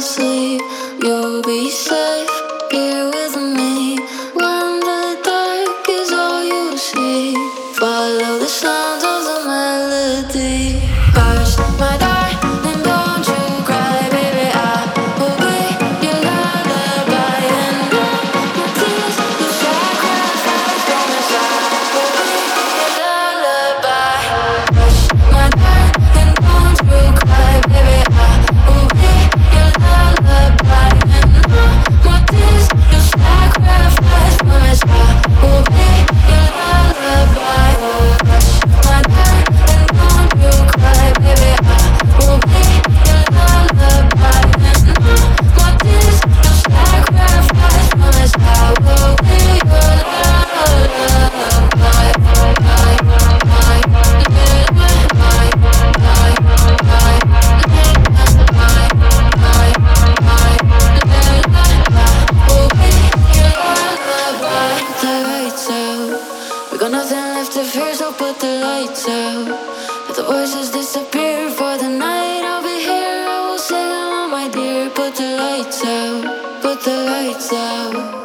sleep. You'll be safe here with me. When the dark is all you see, follow the sounds of the melody. Hush, my darling, don't you cry, baby. I will be your lullaby, and all my tears, your sacrifice, promise I will be your lullaby. Hush, my darling, don't you cry, baby. I will be your lullaby, and all my tears, your sacrifice, promise I will be your lullaby. Hush, my darling, don't you cry, baby. I will be your lullaby, and all my tears, your sacrifice, promise I will be your we got nothing left to fear, so put the lights out. Let the voices disappear for the night. I'll be here, I will sing along, my dear. Put the lights out, put the lights out.